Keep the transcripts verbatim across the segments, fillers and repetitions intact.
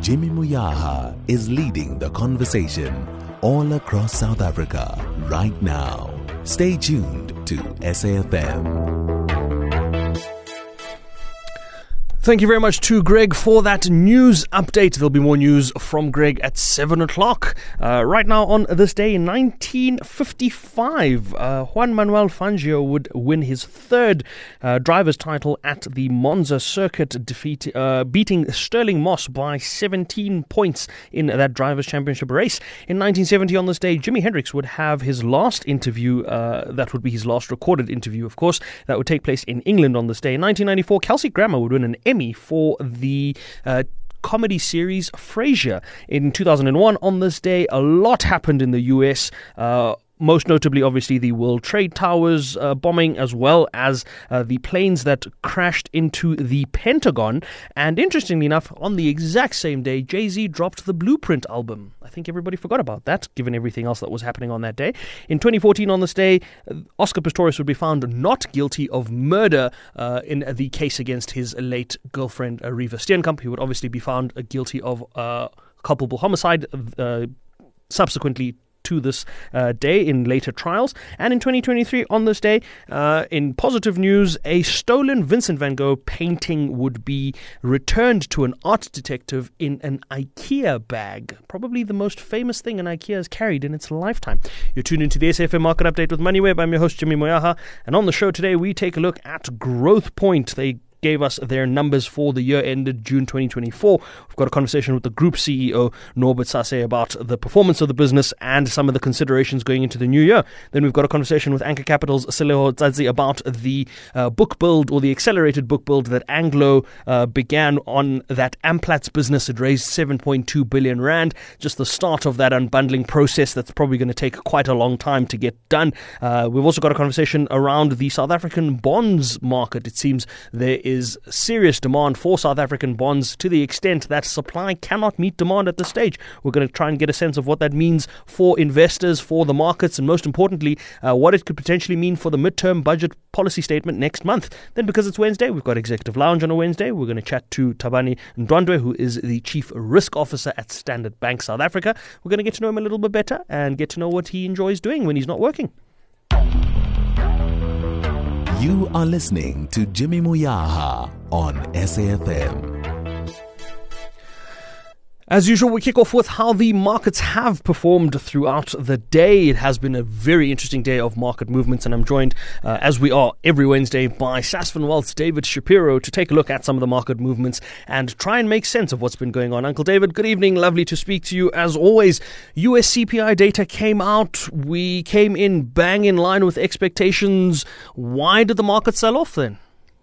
Jimmy Moyaha is leading the conversation all across South Africa right now. Stay tuned to S A F M. Thank you very much to Greg for that news update. There'll be more news from Greg at seven o'clock. Uh, right now, on this day in nineteen fifty-five, uh, Juan Manuel Fangio would win his third uh, driver's title at the Monza circuit, defeat, uh, beating Sterling Moss by seventeen points in that driver's championship race. In nineteen seventy, on this day, Jimi Hendrix would have his last interview. Uh, that would be his last recorded interview, of course. That would take place in England on this day. In nineteen ninety-four, Kelsey Grammer would win an Emmy for the uh, comedy series Frasier. In two thousand one, on this day, a lot happened in the U S, uh, most notably, obviously, the World Trade Towers uh, bombing, as well as uh, the planes that crashed into the Pentagon. And interestingly enough, on the exact same day, Jay-Z dropped the Blueprint album. I think everybody forgot about that, given everything else that was happening on that day. In twenty fourteen, on this day, Oscar Pistorius would be found not guilty of murder uh, in the case against his late girlfriend, uh, Reva Steenkamp. He would obviously be found uh, guilty of uh, culpable homicide, uh, subsequently to this uh, day in later trials. And in twenty twenty-three, on this day, uh, in positive news, a stolen Vincent van Gogh painting would be returned to an art detective in an IKEA bag. Probably the most famous thing an IKEA has carried in its lifetime. You're tuned into the S A F M Market Update with MoneyWeb. I'm your host, Jimmy Moyaha. And on the show today, we take a look at Growthpoint. They gave us their numbers for the year ended June twenty twenty-four. We've got a conversation with the group C E O, Norbert Sase, about the performance of the business and some of the considerations going into the new year. Then we've got a conversation with Anchor Capital's Seleho Tsadzi about the uh, book build, or the accelerated book build that Anglo uh, began on that Amplatz business. It raised seven point two billion rand. Just the start of that unbundling process that's probably going to take quite a long time to get done. Uh, we've also got a conversation around the South African bonds market. It seems there is serious demand for South African bonds to the extent that supply cannot meet demand at this stage. We're going to try and get a sense of what that means for investors, for the markets, and most importantly, uh, what it could potentially mean for the midterm budget policy statement next month. Then, because it's Wednesday, we've got Executive Lounge on a Wednesday. We're going to chat to Thabani Ndwandwe, who is the Chief Risk Officer at Standard Bank South Africa. We're going to get to know him a little bit better and get to know what he enjoys doing when he's not working. You are listening to Jimmy Moyaha on S A F M. As usual, we kick off with how the markets have performed throughout the day. It has been a very interesting day of market movements, and I'm joined, uh, as we are every Wednesday, by Sasfin Wealth's David Shapiro to take a look at some of the market movements and try and make sense of what's been going on. Uncle David, good evening. Lovely to speak to you as always. U S C P I data came out. We came in bang in line with expectations. Why did the market sell off then?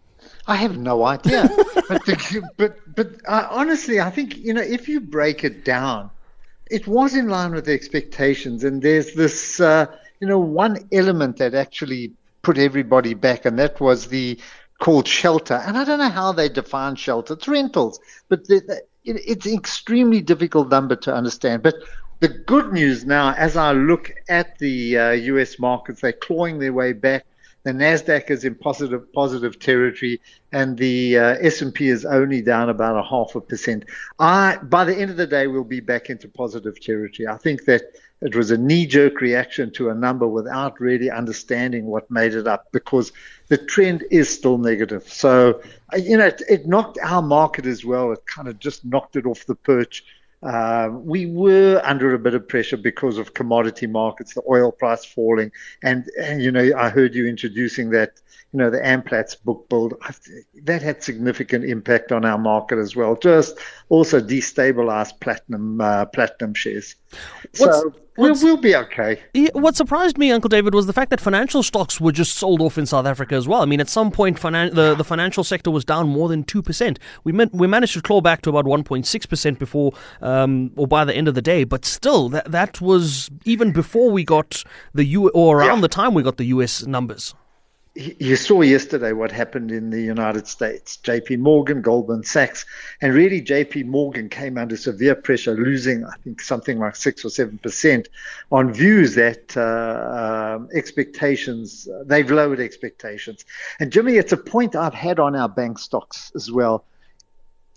I have no idea. but the, but but uh, honestly, I think, you know, if you break it down, it was in line with the expectations. And there's this, uh, you know, one element that actually put everybody back, and that was the called shelter. And I don't know how they define shelter. It's rentals, but the, the, it, it's an extremely difficult number to understand. But the good news now, as I look at the uh, U S markets, they're clawing their way back. The NASDAQ is in positive positive territory, and the uh, S and P is only down about a half a percent. I, by the end of the day, we'll be back into positive territory. I think that it was a knee-jerk reaction to a number without really understanding what made it up, because the trend is still negative. So, you know, it, it knocked our market as well. It kind of just knocked it off the perch. Uh, we were under a bit of pressure because of commodity markets, the oil price falling. And, and, you know, I heard you introducing that, you know, the Amplatz book build. That had significant impact on our market as well. Just also destabilized platinum uh, platinum shares. What's, so we'll, we'll be okay. What surprised me, Uncle David, was the fact that financial stocks were just sold off in South Africa as well. I mean, at some point, finan- the, the financial sector was down more than two percent. We meant, we managed to claw back to about one point six percent before, um, or by the end of the day. But still, that that was even before we got the U, or around yeah. the time we got the U S numbers. You saw yesterday what happened in the United States. J P Morgan, Goldman Sachs, and really J P Morgan came under severe pressure, losing, I think, something like six or seven percent on views that uh, um, expectations, uh, they've lowered expectations. And Jimmy, it's a point I've had on our bank stocks as well.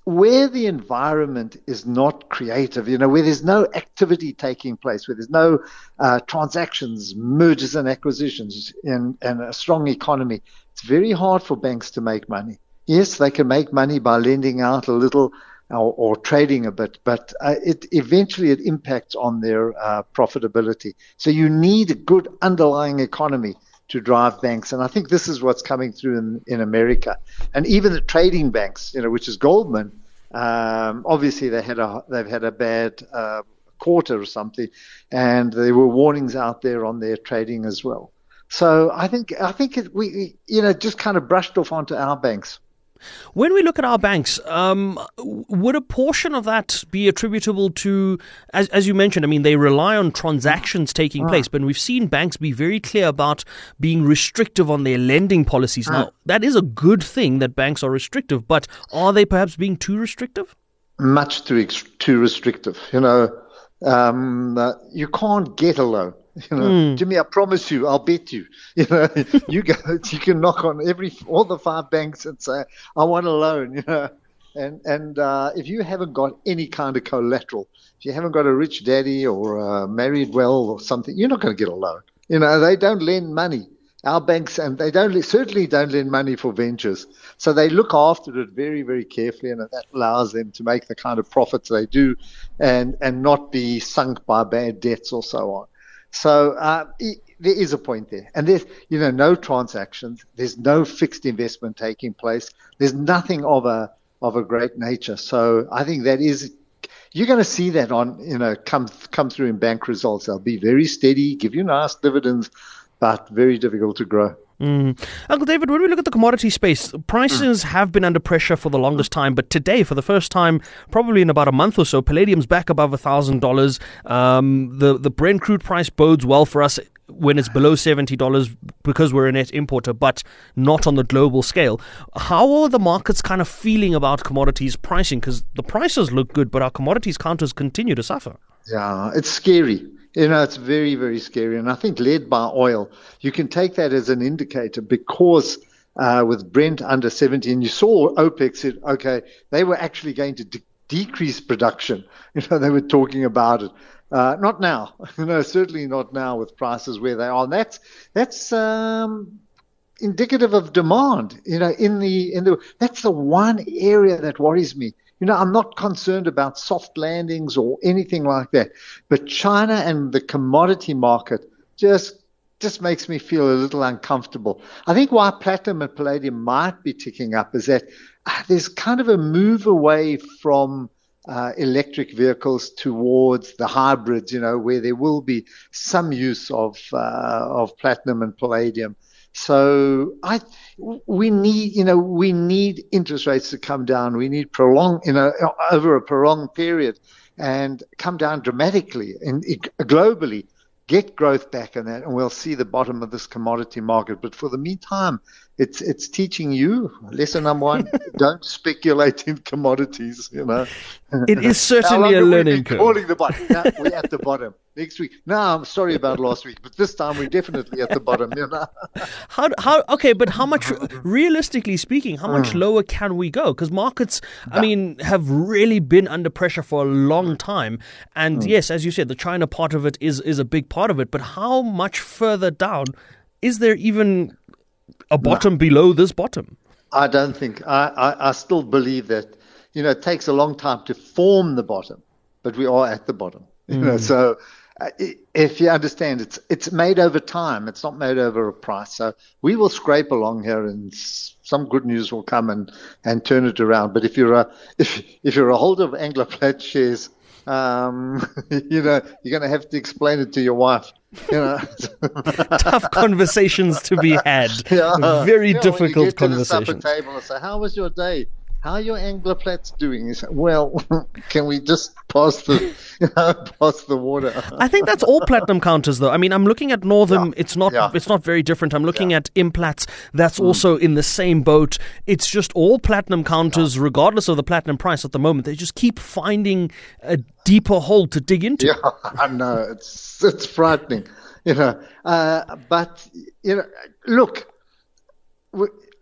where the environment is not creative, you know, where there's no activity taking place, where there's no uh, transactions, mergers and acquisitions, and, and a strong economy, it's very hard for banks to make money. Yes, they can make money by lending out a little or, or trading a bit, but uh, it eventually it impacts on their uh, profitability. So you need a good underlying economy to drive banks. And I think this is what's coming through in, in America. And even the trading banks, you know, which is Goldman, um, obviously they had a, they've had a bad uh, quarter or something, and there were warnings out there on their trading as well. So I think, I think it, we, you know, just kind of brushed off onto our banks. When we look at our banks, um, would a portion of that be attributable to, as, as you mentioned, I mean, they rely on transactions taking Ah. place, but we've seen banks be very clear about being restrictive on their lending policies. Ah. Now, that is a good thing that banks are restrictive, but are they perhaps being too restrictive? Much too ex- too restrictive. You know, um, uh, you can't get a loan. You know, Mm. Jimmy, I promise you, I'll bet you. You know, you go, you can knock on every all the five banks and say, I want a loan. You know, and and uh, if you haven't got any kind of collateral, if you haven't got a rich daddy or uh, married well or something, you're not going to get a loan. You know, they don't lend money. Our banks, and they don't certainly don't lend money for ventures. So they look after it very, very carefully, and that allows them to make the kind of profits they do, and and not be sunk by bad debts or so on. So uh, it, there is a point there, and there's you know no transactions. There's no fixed investment taking place. There's nothing of a of a great nature. So I think that is you're going to see that on you know come come through in bank results. They'll be very steady, give you nice dividends, but very difficult to grow. Mm. Uncle David, when we look at the commodity space, prices mm. have been under pressure for the longest time, but today, for the first time, probably in about a month or so, palladium's back above one thousand dollars. Um, the, the Brent crude price bodes well for us when it's below seventy dollars because we're a net importer, but not on the global scale. How are the markets kind of feeling about commodities pricing? Because the prices look good, but our commodities counters continue to suffer. Yeah, it's scary. You know, it's very, very scary. And I think led by oil, you can take that as an indicator because uh, with Brent under seventy, and you saw OPEC said, okay, they were actually going to de- decrease production. You know, they were talking about it. Uh, not now. You know, certainly not now with prices where they are. And that's, that's um, indicative of demand. You know, in the, in the, that's the one area that worries me. You know, I'm not concerned about soft landings or anything like that. But China and the commodity market just just makes me feel a little uncomfortable. I think why platinum and palladium might be ticking up is that uh, there's kind of a move away from uh, electric vehicles towards the hybrids, you know, where there will be some use of uh, of platinum and palladium. So I, we need, you know, we need interest rates to come down. We need prolong, you know, over a prolonged period, and come down dramatically and globally, get growth back in that, and we'll see the bottom of this commodity market. But for the meantime, it's it's teaching you lesson number one: don't speculate in commodities. You know, it is certainly a learning curve. Calling the bottom. No, we're at the bottom. Next week. No, I'm sorry about last week, but this time we're definitely at the bottom. You know? How how okay, but how much, realistically speaking, how much mm. lower can we go? Because markets, I mean, have really been under pressure for a long time. And mm. yes, as you said, the China part of it is is a big part of it. But how much further down is there even a bottom no. below this bottom? I don't think. I, I, I still believe that, you know, it takes a long time to form the bottom, but we are at the bottom. You mm. know, so. Uh, if you understand, it's it's made over time. It's not made over a price. So we will scrape along here, and some good news will come and, and turn it around. But if you're a if if you're a holder of Anglo-Plat shares, um, you know you're going to have to explain it to your wife. You know, tough conversations to be had. Yeah. Very yeah, difficult when you get conversations. To the supper table and say, "How was your day? How are your Anglo-Plats doing?" You say, well, can we just pass the, you know, pass the water? I think that's all platinum counters, though. I mean, I'm looking at Northam. Yeah. It's not. Yeah. It's not very different. I'm looking Yeah. at Implats. That's mm. also in the same boat. It's just all platinum counters, yeah. regardless of the platinum price at the moment. They just keep finding a deeper hole to dig into. Yeah, I know. It's it's frightening, you know. Uh, but you know, look. We,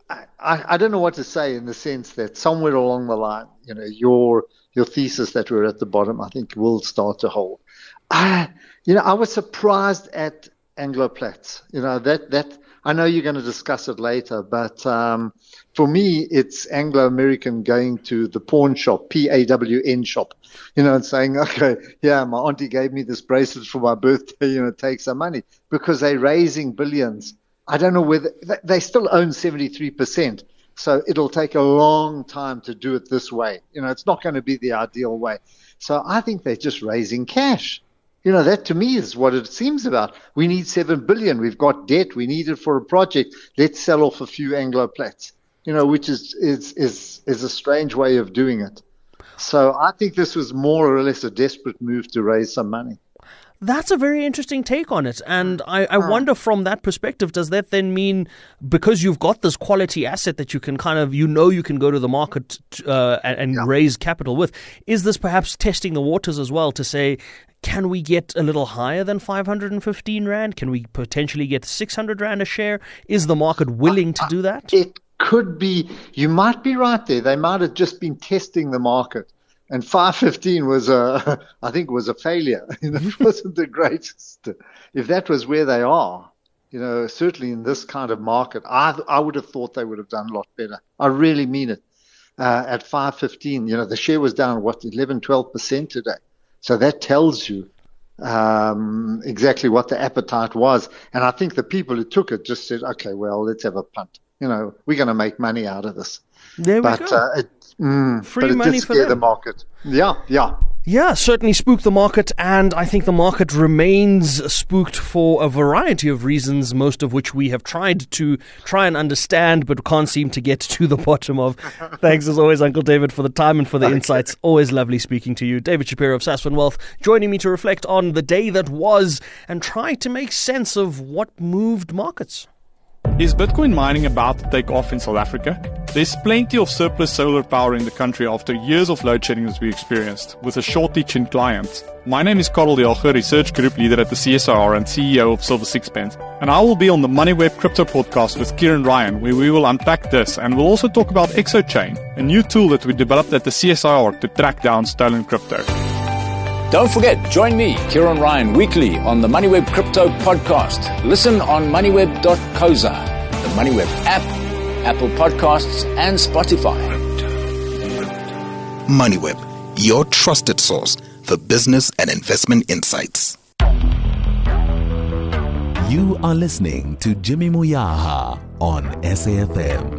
I, I don't know what to say in the sense that somewhere along the line, you know, your your thesis that we're at the bottom, I think will start to hold. I, you know, I was surprised at Anglo-Platz. You know, that, that I know you're going to discuss it later, but um, for me, it's Anglo-American going to the pawn shop, P A W N shop, you know, and saying, okay, yeah, my auntie gave me this bracelet for my birthday, you know, take some money, because they're raising billions. I don't know whether they still own seventy-three percent. So it'll take a long time to do it this way. You know, it's not going to be the ideal way. So I think they're just raising cash. You know, that to me is what it seems about. We need seven billion. We've got debt. We need it for a project. Let's sell off a few Anglo-Platz, you know, which is, is, is, is a strange way of doing it. So I think this was more or less a desperate move to raise some money. That's a very interesting take on it. And I, I wonder from that perspective, does that then mean because you've got this quality asset that you can kind of, you know, you can go to the market uh, and, and yeah. raise capital with, is this perhaps testing the waters as well to say, can we get a little higher than five hundred fifteen Rand? Can we potentially get six hundred Rand a share? Is the market willing to do that? It could be. You might be right there. They might have just been testing the market. And five fifteen was a, I think, was a failure. It wasn't the greatest. If that was where they are, you know, certainly in this kind of market, I I would have thought they would have done a lot better. I really mean it. Uh, at five fifteen, you know, the share was down, what, eleven, twelve percent today. So that tells you um, exactly what the appetite was. And I think the people who took it just said, okay, well, let's have a punt. You know, we're going to make money out of this. There we but, go. Uh, it, mm, Free but it money did for scare them. the market. Yeah, yeah. Yeah, certainly spooked the market, and I think the market remains spooked for a variety of reasons, most of which we have tried to try and understand, but can't seem to get to the bottom of. Thanks as always, Uncle David, for the time and for the okay. insights. Always lovely speaking to you. David Shapiro of Sasfin Wealth, joining me to reflect on the day that was and try to make sense of what moved markets. Is Bitcoin mining about to take off in South Africa? There's plenty of surplus solar power in the country after years of load shedding as we experienced, with a shortage in clients. My name is Karel Delger, Research Group Leader at the C S I R and C E O of Silver Sixpence, and I will be on the MoneyWeb Crypto Podcast with Kieran Ryan, where we will unpack this, and we'll also talk about ExoChain, a new tool that we developed at the C S I R to track down stolen crypto. Don't forget, join me, Kieran Ryan, weekly on the MoneyWeb Crypto Podcast. Listen on moneyweb dot co za, the MoneyWeb app, Apple Podcasts, and Spotify. MoneyWeb, your trusted source for business and investment insights. You are listening to Jimmy Moyaha on S A F M.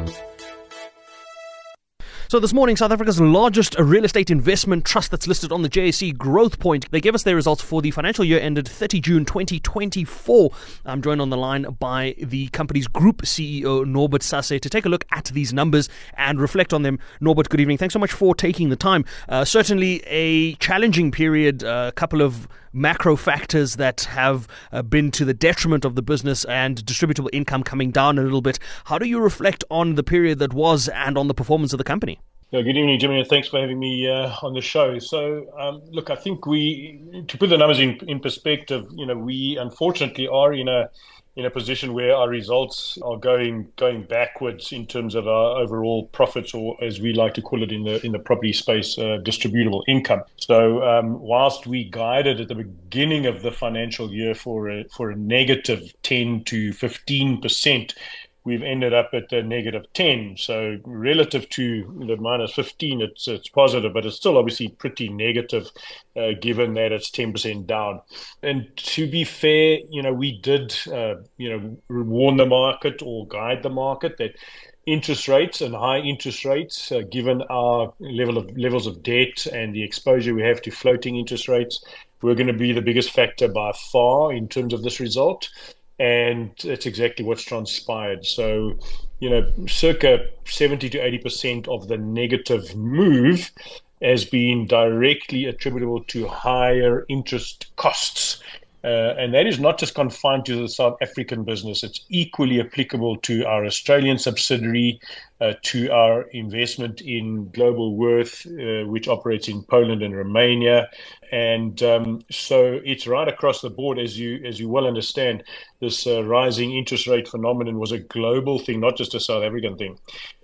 So this morning, South Africa's largest real estate investment trust that's listed on the J S E Growthpoint, they gave us their results for the financial year ended thirtieth of June twenty twenty-four. I'm joined on the line by the company's group C E O, Norbert Sasse, to take a look at these numbers and reflect on them. Norbert, good evening. Thanks so much for taking the time. Uh, certainly a challenging period, a uh, couple of macro factors that have uh, been to the detriment of the business and distributable income coming down a little bit. How do you reflect on the period that was and on the performance of the company? Yeah, good evening, Jimmy, and thanks for having me uh, on the show. So, um, look, I think we, to put the numbers in, in perspective, you know, we unfortunately are in a in a position where our results are going going backwards in terms of our overall profits, or as we like to call it in the in the property space, uh, distributable income. So, um, whilst we guided at the beginning of the financial year for a for a negative ten to fifteen percent. We've ended up at a negative ten. So relative to the minus fifteen, it's it's positive, but it's still obviously pretty negative uh, given that it's ten percent down. And to be fair, you know, we did, uh, you know, warn the market or guide the market that interest rates and high interest rates, uh, given our level of levels of debt and the exposure we have to floating interest rates, were going to be the biggest factor by far in terms of this result. And it's exactly what's transpired. So, you know, circa seventy to eighty percent of the negative move has been directly attributable to higher interest costs Uh, and that is not just confined to the South African business. It's equally applicable to our Australian subsidiary, uh, to our investment in Global Worth, uh, which operates in Poland and Romania. And um, so it's right across the board, as you as you well understand. This uh, rising interest rate phenomenon was a global thing, not just a South African thing.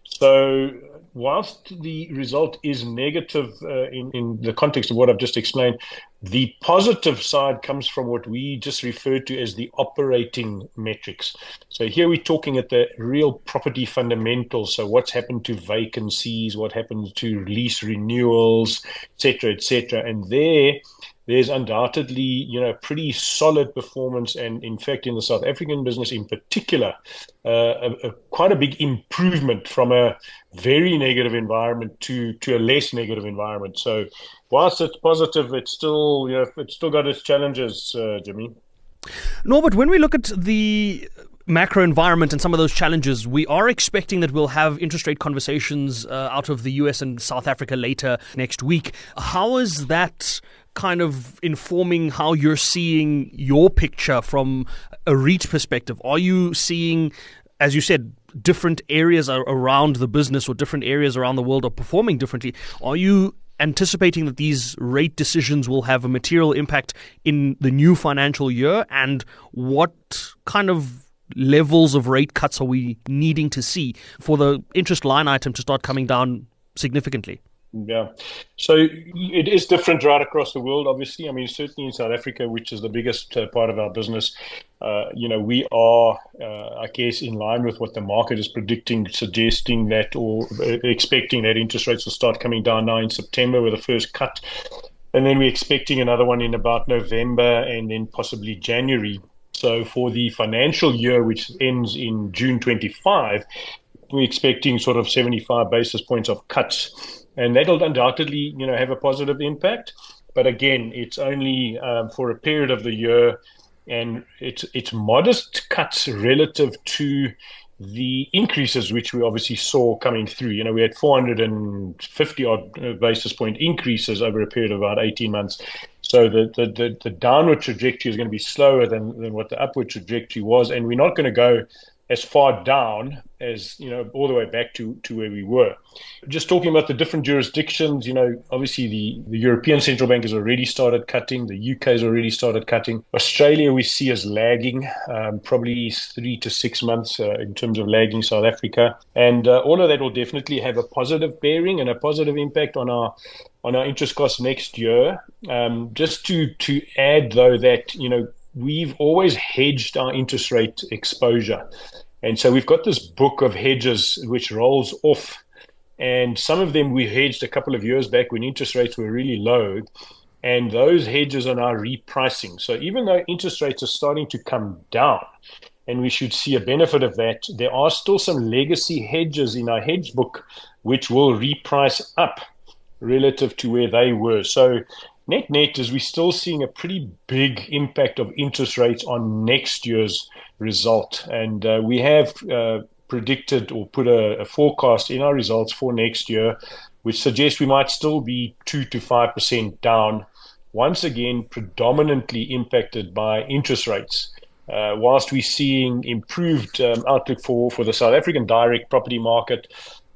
So whilst the result is negative uh, in, in the context of what I've just explained, the positive side comes from what we just referred to as the operating metrics. So here we're talking at the real property fundamentals. So what's happened to vacancies, what happened to lease renewals, et cetera, et cetera. And there, there's undoubtedly, you know, pretty solid performance. And in fact, in the South African business in particular, uh, a, a, quite a big improvement from a very negative environment to, to a less negative environment. So whilst it's positive, it's still, you know, it's still got its challenges, uh, Jimmy. Norbert, when we look at the macro environment and some of those challenges, we are expecting that we'll have interest rate conversations uh, out of the U S and South Africa later next week. How is that kind of informing how you're seeing your picture from a REIT perspective? Are you seeing, as you said, different areas around the business or different areas around the world are performing differently? Are you anticipating that these rate decisions will have a material impact in the new financial year? And what kind of levels of rate cuts are we needing to see for the interest line item to start coming down significantly? Yeah. So it is different right across the world, obviously. I mean, certainly in South Africa, which is the biggest uh, part of our business, uh, you know, we are, uh, I guess, in line with what the market is predicting, suggesting that or uh, expecting that interest rates will start coming down now in September with the first cut. And then we're expecting another one in about November and then possibly January. So for the financial year, which ends in June twenty-five, we're expecting sort of seventy-five basis points of cuts. And that'll undoubtedly, you know, have a positive impact. But again, it's only um, for a period of the year, and it's it's modest cuts relative to the increases which we obviously saw coming through. You know, we had four hundred fifty odd basis point increases over a period of about eighteen months. So the the, the, the downward trajectory is going to be slower than, than what the upward trajectory was. And we're not going to go as far down as, you know, all the way back to, to where we were. Just talking about the different jurisdictions, you know, obviously the, the European Central Bank has already started cutting. The U K has already started cutting. Australia we see as lagging, um, probably three to six months uh, in terms of lagging South Africa. And uh, all of that will definitely have a positive bearing and a positive impact on our on our interest costs next year. Um, just to, to add, though, that, you know, we've always hedged our interest rate exposure. And so we've got this book of hedges which rolls off. And some of them we hedged a couple of years back when interest rates were really low. And those hedges are now repricing. So even though interest rates are starting to come down, and we should see a benefit of that, there are still some legacy hedges in our hedge book which will reprice up relative to where they were. So net net is we're still seeing a pretty big impact of interest rates on next year's result. And uh, we have uh, predicted or put a, a forecast in our results for next year, which suggests we might still be two to five percent down, once again predominantly impacted by interest rates. Uh, whilst we're seeing improved um, outlook for, for the South African direct property market,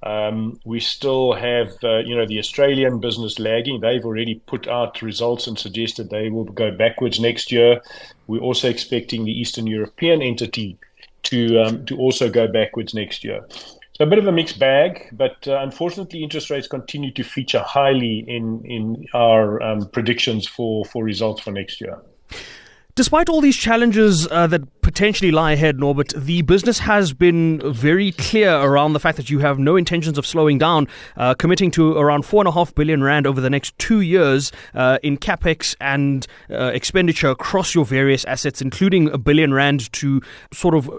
Um, we still have, uh, you know, the Australian business lagging. They've already put out results and suggested they will go backwards next year. We're also expecting the Eastern European entity to um, to also go backwards next year. So a bit of a mixed bag, but uh, unfortunately interest rates continue to feature highly in, in our um, predictions for, for results for next year. Despite all these challenges uh, that potentially lie ahead, Norbert, the business has been very clear around the fact that you have no intentions of slowing down, uh, committing to around four and a half billion rand over the next two years uh, in capex and uh, expenditure across your various assets, including a billion rand to sort of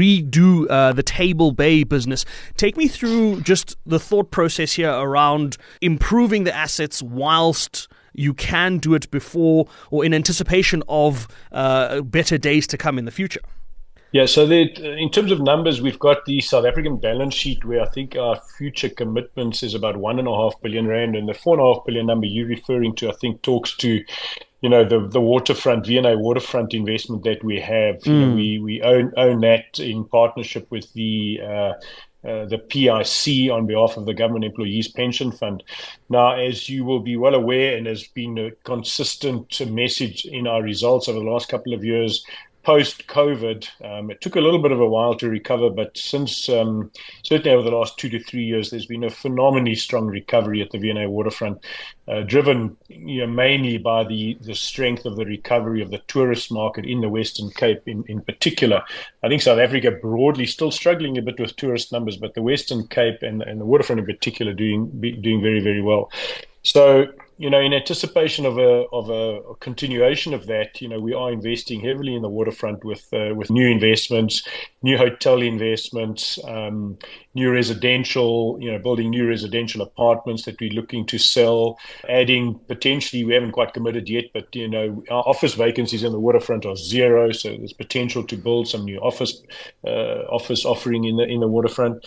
redo uh, the Table Bay business. Take me through just the thought process here around improving the assets whilst you can do it before or in anticipation of uh, better days to come in the future. Yeah, so there, in terms of numbers, we've got the South African balance sheet where I think our future commitments is about one and a half billion rand, and the four and a half billion number you're referring to, I think, talks to, you know, the the waterfront V and A waterfront investment that we have. Mm. You know, we we own own that in partnership with the. Uh, Uh, the P I C on behalf of the Government Employees Pension Fund. Now, as you will be well aware, and has been a consistent message in our results over the last couple of years, post-COVID, um, it took a little bit of a while to recover, but since um, certainly over the last two to three years, there's been a phenomenally strong recovery at the V and A waterfront, uh, driven you know, mainly by the, the strength of the recovery of the tourist market in the Western Cape in, in particular. I think South Africa broadly still struggling a bit with tourist numbers, but the Western Cape and, and the waterfront in particular doing doing very, very well. So, you know, in anticipation of a of a, a continuation of that, you know, we are investing heavily in the waterfront with uh, with new investments, new hotel investments, um, new residential, you know, building new residential apartments that we're looking to sell, adding potentially, we haven't quite committed yet, but, you know, our office vacancies in the waterfront are zero, so there's potential to build some new office uh, office offering in the in the waterfront.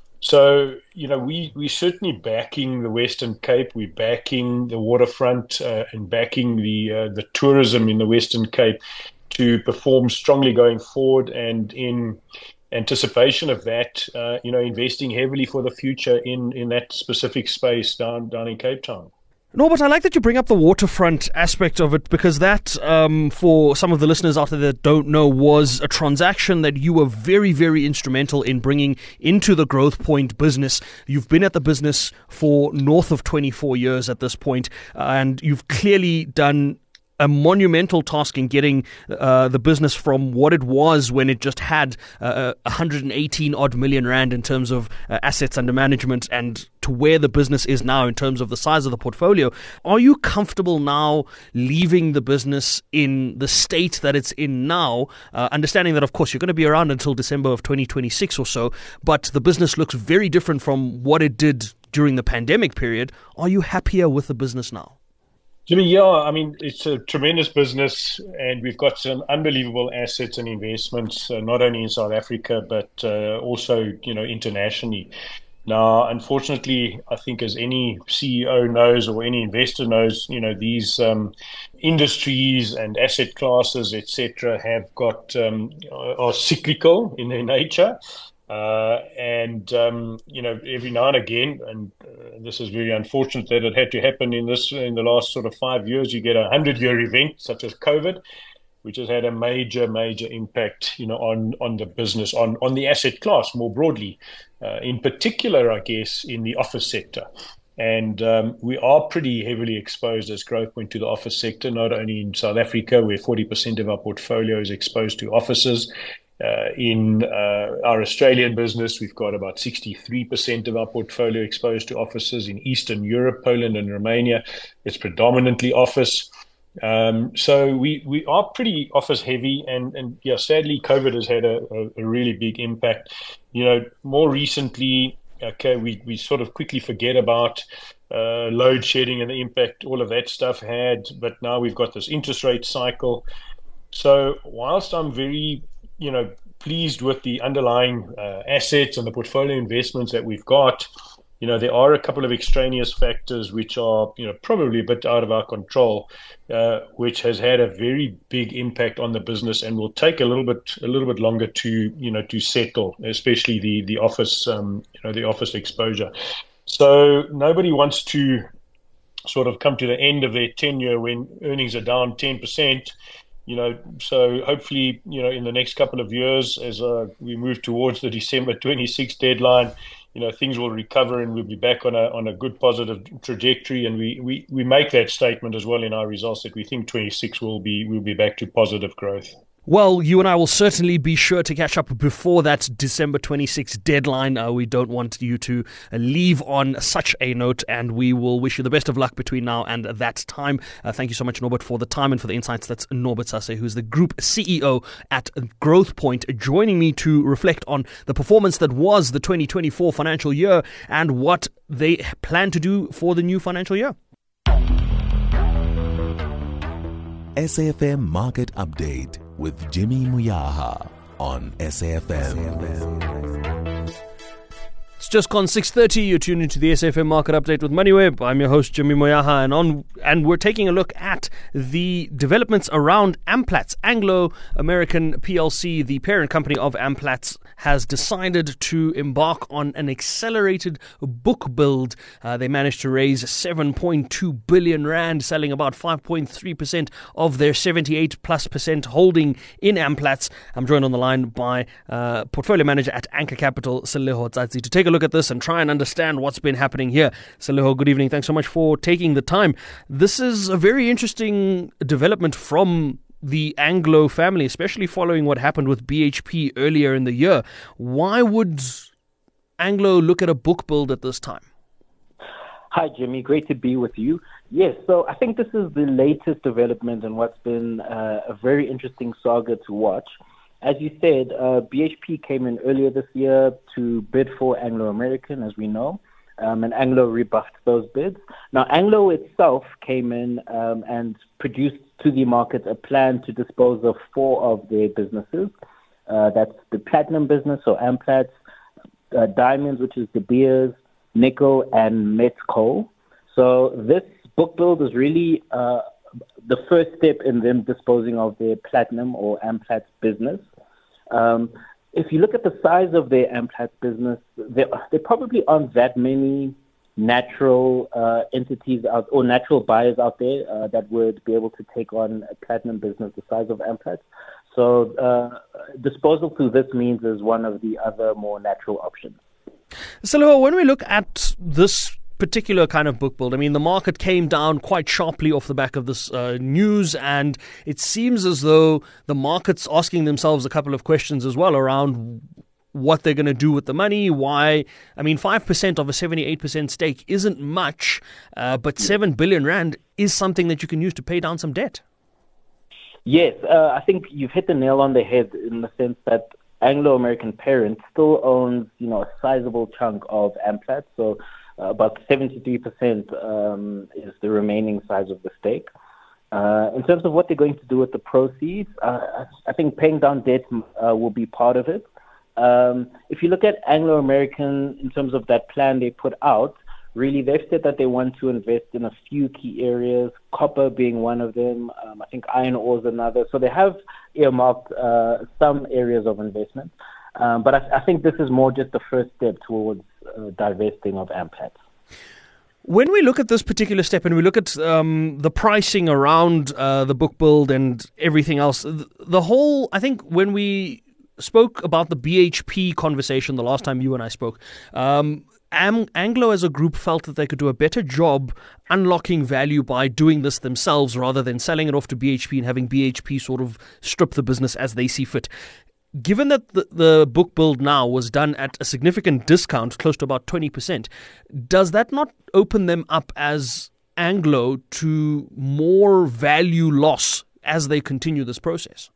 So, you know, we, we're certainly backing the Western Cape, we're backing the waterfront uh, and backing the uh, the tourism in the Western Cape to perform strongly going forward, and in anticipation of that, uh, you know, investing heavily for the future in, in that specific space down, down in Cape Town. Norbert, I like that you bring up the waterfront aspect of it, because that, um, for some of the listeners out there that don't know, was a transaction that you were very, very instrumental in bringing into the Growth Point business. You've been at the business for north of twenty-four years at this point, and you've clearly done a monumental task in getting uh, the business from what it was when it just had uh, one hundred eighteen odd million rand in terms of uh, assets under management, and to where the business is now in terms of the size of the portfolio. Are you comfortable now leaving the business in the state that it's in now, uh, understanding that, of course, you're going to be around until December of twenty twenty-six or so, but the business looks very different from what it did during the pandemic period? Are you happier with the business now? Jimmy, yeah, I mean, it's a tremendous business, and we've got some unbelievable assets and investments, uh, not only in South Africa, but uh, also, you know, internationally. Now, unfortunately, I think as any C E O knows or any investor knows, you know, these um, industries and asset classes, et cetera, have got um, are cyclical in their nature. Uh, and, um, you know, every now and again, and uh, this is very unfortunate that it had to happen in this, in the last sort of five years, you get a hundred-year event such as COVID, which has had a major, major impact, you know, on, on the business, on, on the asset class more broadly, uh, in particular, I guess, in the office sector. And um, we are pretty heavily exposed as Growth Point to the office sector, not only in South Africa, where forty percent of our portfolio is exposed to offices. Uh, in uh, our Australian business, we've got about sixty-three percent of our portfolio exposed to offices. In Eastern Europe, Poland and Romania, it's predominantly office. Um, so we, we are pretty office heavy, and, and yeah, sadly, COVID has had a, a, a really big impact. You know, more recently, okay, we, we sort of quickly forget about uh, load shedding and the impact all of that stuff had, but now we've got this interest rate cycle. So whilst I'm very you know, pleased with the underlying uh, assets and the portfolio investments that we've got, you know, there are a couple of extraneous factors which are, you know, probably a bit out of our control, uh, which has had a very big impact on the business and will take a little bit, a little bit longer to, you know, to settle, especially the the office, um, you know, the office exposure. So nobody wants to sort of come to the end of their tenure when earnings are down ten percent. You know, so hopefully, you know, in the next couple of years, as uh, we move towards the December twenty-sixth deadline, you know, things will recover and we'll be back on a on a good positive trajectory. And we, we, we make that statement as well in our results that we think twenty-six will be will be back to positive growth. Well, you and I will certainly be sure to catch up before that December twenty-sixth deadline. Uh, we don't want you to leave on such a note, and we will wish you the best of luck between now and that time. Uh, thank you so much, Norbert, for the time and for the insights. That's Norbert Sase, who's the Group C E O at Growth Point, joining me to reflect on the performance that was the twenty twenty-four financial year and what they plan to do for the new financial year. S A F M Market Update with Jimmy Muyaha. on S A F M. It's just gone six thirty. You're tuned into the S A F M Market Update with MoneyWeb. I'm your host, Jimmy Moyaha, and on and we're taking a look at the developments around Amplats. Anglo American P L C, the parent company of Amplats, has decided to embark on an accelerated book build. Uh, they managed to raise seven point two billion rand, selling about five point three percent of their seventy-eight plus percent holding in Amplats. I'm joined on the line by uh, portfolio manager at Anchor Capital, Saleho Tsatsi, to take a look at this and try and understand what's been happening here. Saleho, good evening. Thanks so much for taking the time. This is a very interesting development from the Anglo family, especially following what happened with B H P earlier in the year. Why would Anglo look at a book build at this time? Hi, Jimmy. Great to be with you. Yes, so I think this is the latest development and what's been uh, a very interesting saga to watch. As you said, uh, B H P came in earlier this year to bid for Anglo American, as we know, um, and Anglo rebuffed those bids. Now, Anglo itself came in um, and produced to the market a plan to dispose of four of their businesses. Uh, that's the platinum business, so Amplats, uh, diamonds, which is De Beers, nickel, and met coal. So this book build is really uh, the first step in them disposing of their platinum or Amplats business. Um, if you look at the size of their Amplats business, there, there probably aren't that many natural uh, entities out or natural buyers out there uh, that would be able to take on a platinum business the size of Amplats. So uh, disposal through this means is one of the other more natural options. So when we look at this particular kind of book build, I mean, the market came down quite sharply off the back of this uh, news, and it seems as though the market's asking themselves a couple of questions as well around what they're going to do with the money. Why? I mean, five percent of a seventy-eight percent stake isn't much, uh, but seven billion rand is something that you can use to pay down some debt. Yes, uh, I think you've hit the nail on the head in the sense that Anglo American parent still owns, you know, a sizable chunk of Amplats. So uh, about seventy-three percent um, is the remaining size of the stake. Uh, in terms of what they're going to do with the proceeds, uh, I think paying down debt uh, will be part of it. Um, if you look at Anglo American in terms of that plan they put out, really they've said that they want to invest in a few key areas, copper being one of them, um, I think iron ore is another. So they have earmarked uh, some areas of investment. Um, but I, I think this is more just the first step towards uh, divesting of Amplats. When we look at this particular step and we look at um, the pricing around uh, the book build and everything else, the, the whole, I think when we spoke about the B H P conversation the last time you and I spoke, um, Am- Anglo as a group felt that they could do a better job unlocking value by doing this themselves rather than selling it off to B H P and having B H P sort of strip the business as they see fit. Given that the, the book build now was done at a significant discount, close to about twenty percent, does that not open them up as Anglo to more value loss as they continue this process?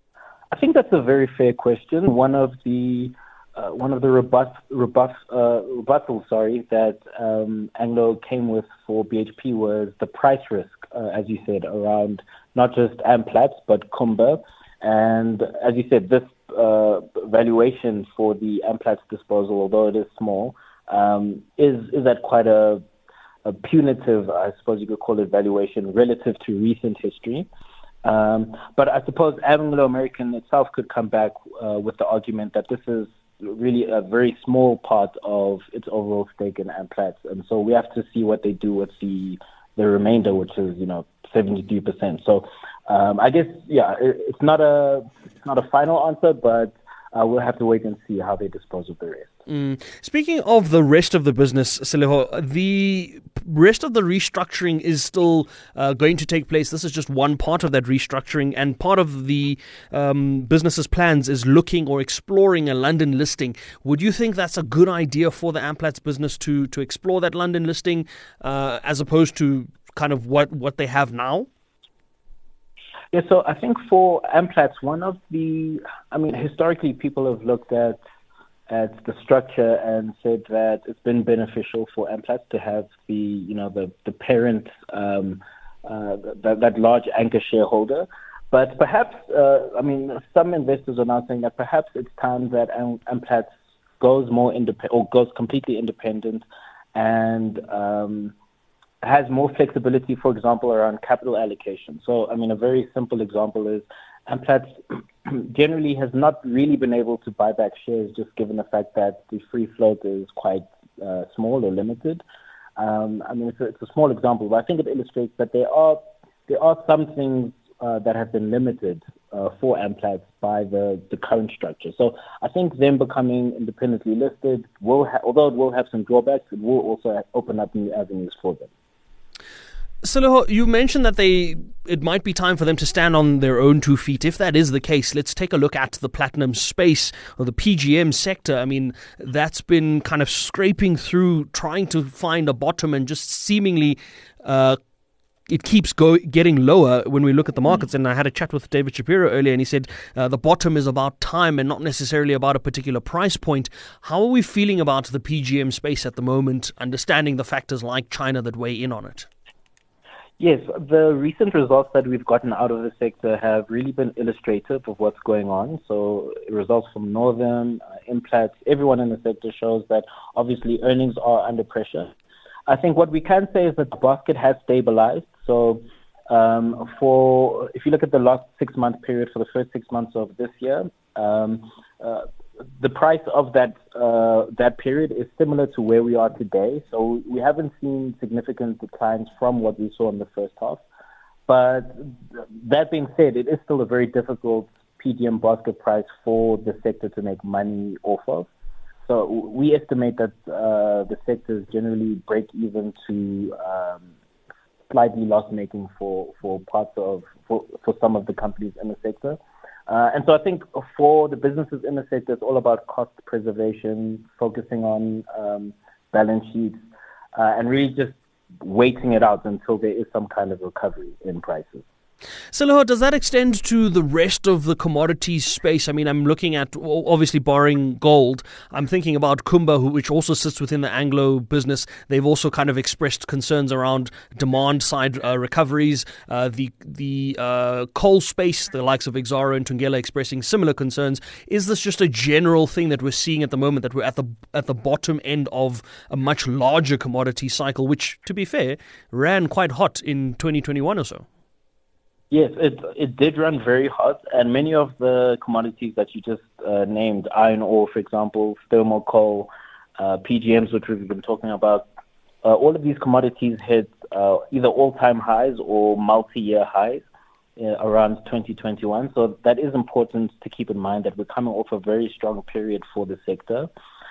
I think that's a very fair question. One of the uh, one of the rebuff, rebuff, uh, rebuttals, sorry, that um, Anglo came with for B H P was the price risk, uh, as you said, around not just Amplats but Kumba. And as you said, this uh, valuation for the Amplats disposal, although it is small, um, is is at quite a, a punitive, I suppose you could call it, valuation relative to recent history. Um, but I suppose Anglo American itself could come back uh, with the argument that this is really a very small part of its overall stake in Amplats, and so we have to see what they do with the the remainder, which is, you know, seventy-three percent. So um, I guess, yeah, it, it's not a it's not a final answer, but uh, we'll have to wait and see how they dispose of the rest. Mm. Speaking of the rest of the business, Saleho, the rest of the restructuring is still uh, going to take place. This is just one part of that restructuring, and part of the um, business's plans is looking or exploring a London listing. Would you think that's a good idea for the Amplats business to to explore that London listing uh, as opposed to kind of what, what they have now? Yeah, so I think for Amplats, one of the, I mean, historically people have looked at at the structure and said that it's been beneficial for Amplats to have the, you know, the, the parent, um, uh, that, that large anchor shareholder. But perhaps, uh, I mean, some investors are now saying that perhaps it's time that Am- Amplats goes more independent or goes completely independent and um, has more flexibility, for example, around capital allocation. So, I mean, a very simple example is Amplats generally has not really been able to buy back shares just given the fact that the free float is quite uh, small or limited. Um, I mean, it's a, it's a small example, but I think it illustrates that there are there are some things uh, that have been limited uh, for Amplats by the, the current structure. So I think them becoming independently listed will, ha- although it will have some drawbacks, it will also open up new avenues for them. Seleho, you mentioned that they it might be time for them to stand on their own two feet. If that is the case, let's take a look at the platinum space or the P G M sector. I mean, that's been kind of scraping through, trying to find a bottom, and just seemingly uh, it keeps go, getting lower when we look at the markets. Mm. And I had a chat with David Shapiro earlier, and he said uh, the bottom is about time and not necessarily about a particular price point. How are we feeling about the P G M space at the moment, understanding the factors like China that weigh in on it? Yes, the recent results that we've gotten out of the sector have really been illustrative of what's going on. So results from Northern, uh, Implats, everyone in the sector shows that obviously earnings are under pressure. I think what we can say is that the basket has stabilized. So um, for if you look at the last six-month period for the first six months of this year, um, uh, the price of that uh, that period is similar to where we are today. So we haven't seen significant declines from what we saw in the first half. But that being said, it is still a very difficult P G M basket price for the sector to make money off of. So we estimate that uh, the sector is generally break even to um, slightly loss-making for, for parts of for, for some of the companies in the sector. Uh, and so I think for the businesses in the sector, it's all about cost preservation, focusing on um, balance sheets, uh, and really just waiting it out until there is some kind of recovery in prices. Seleho, does that extend to the rest of the commodities space? I mean, I'm looking at, obviously barring gold, I'm thinking about Kumba, who, which also sits within the Anglo business. They've also kind of expressed concerns around demand side uh, recoveries. Uh, the the uh, coal space, the likes of Exxaro and Thungela expressing similar concerns. Is this just a general thing that we're seeing at the moment, that we're at the at the bottom end of a much larger commodity cycle, which, to be fair, ran quite hot in twenty twenty-one or so? Yes, it it did run very hot, and many of the commodities that you just uh, named, iron ore, for example, thermal coal, uh, P G Ms, which we've been talking about, uh, all of these commodities hit uh, either all-time highs or multi-year highs uh, around twenty twenty-one. So that is important to keep in mind, that we're coming off a very strong period for the sector.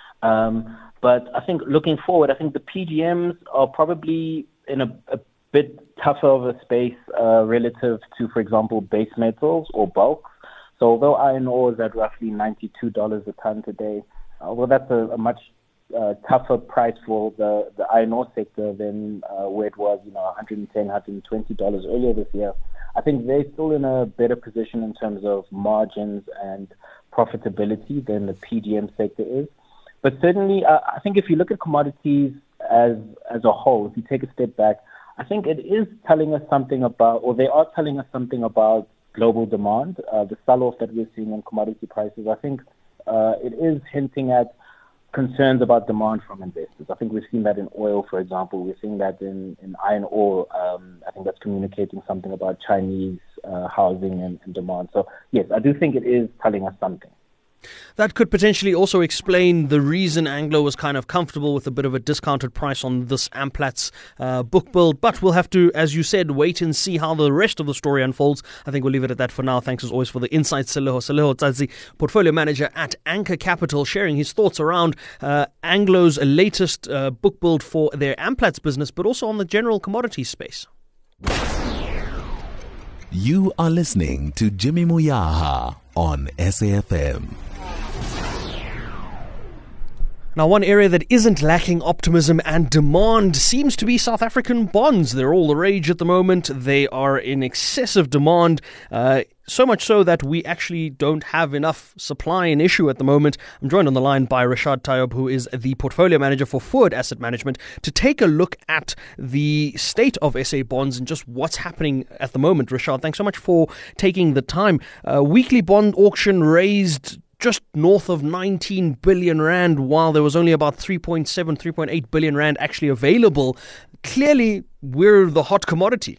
Um, but I think looking forward, I think the P G Ms are probably in a, a bit tougher of a space uh, relative to, for example, base metals or bulks. So although iron ore is at roughly ninety-two dollars a ton today, uh, well, that's a, a much uh, tougher price for the, the iron ore sector than uh, where it was, you know, one hundred ten dollars, one hundred twenty dollars earlier this year. I think they're still in a better position in terms of margins and profitability than the P G M sector is. But certainly, uh, I think if you look at commodities as as a whole, if you take a step back, I think it is telling us something about, or they are telling us something about global demand. Uh, the sell-off that we're seeing in commodity prices, I think uh, it is hinting at concerns about demand from investors. I think we've seen that in oil, for example. We're seeing that in, in iron ore. Um, I think that's communicating something about Chinese uh, housing and, and demand. So, yes, I do think it is telling us something. That could potentially also explain the reason Anglo was kind of comfortable with a bit of a discounted price on this Amplats uh, book build. But we'll have to, as you said, wait and see how the rest of the story unfolds. I think we'll leave it at that for now. Thanks as always for the insights, Seleho. Seleho Tsadzi, portfolio manager at Anchor Capital, sharing his thoughts around uh, Anglo's latest uh, book build for their Amplats business, but also on the general commodities space. You are listening to Jimmy Moyaha on S A F M. Now, one area that isn't lacking optimism and demand seems to be South African bonds. They're all the rage at the moment. They are in excessive demand. Uh, So much so that we actually don't have enough supply and issue at the moment. I'm joined on the line by Rashad Tayob, who is the portfolio manager for Forward Asset Management, to take a look at the state of S A bonds and just what's happening at the moment. Rashad, thanks so much for taking the time. Uh, weekly bond auction raised just north of nineteen billion rand, while there was only about three point seven, three point eight billion rand actually available. Clearly, we're the hot commodity.